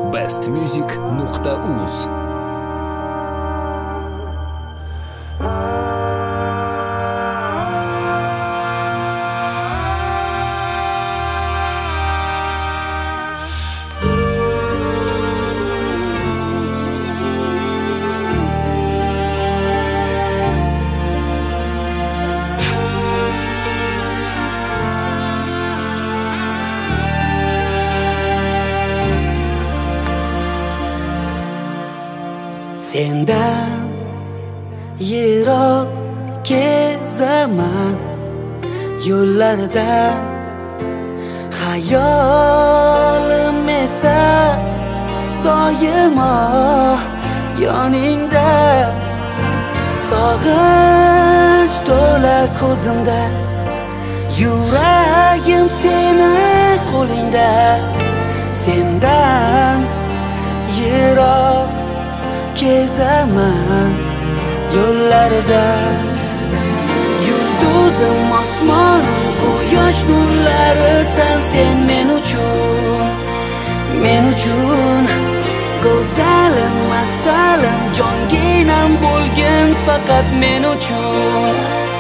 bestmusic.uz. Sendan yiroq kezaman yo'llarda, xayolim esa doimo yoningda. Sog'inch to'la ko'zimda, yuragim seni qo'lingda. Sendan yiroq kezaman yo'llarda, yulduzim osmonim, quyosh nurlari sen men uchun go'zalim, masalim, jonginam bo'lgin faqat men uchun.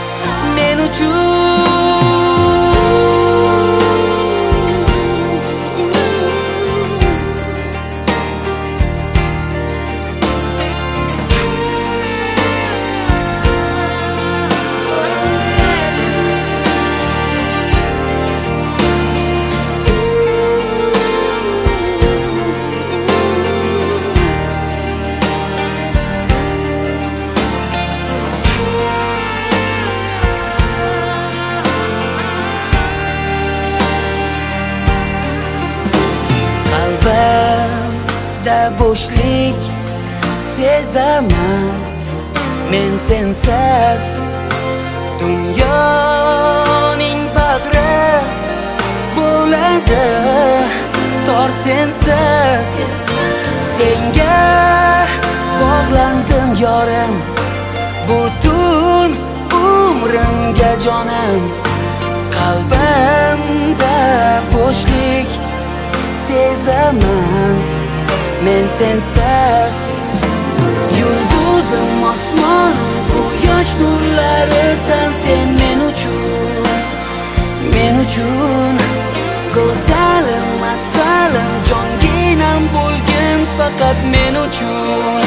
Qalbimda bo'shlik sezaman men, sensiz dunyoning bag'ri bo'ladi tor. Sensiz senga bog'landim yorim, butun umrimga jonim. Qalbimda bo'shlik sezaman men, sensiz yulduzim osmonim, quyosh nurlari sen men uchun go'zalim, masalim, jonginam bo'lgin faqat men uchun.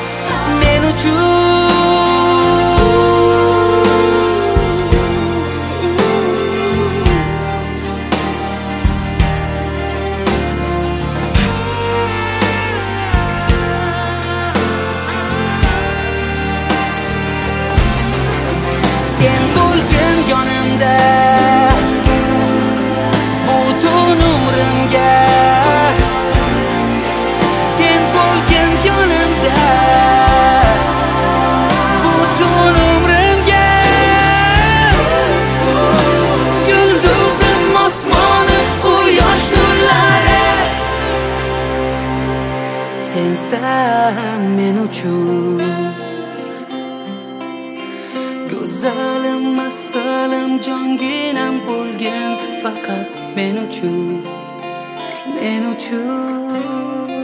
Sen bo'lgin yonimda butun umrimga, sen bo'lgin yonimda butun umrimga. Yulduzim osmonim, quyosh nurlari sensan men uchun go'zalim, masalim, jonginam bo'lgin faqat men uchun.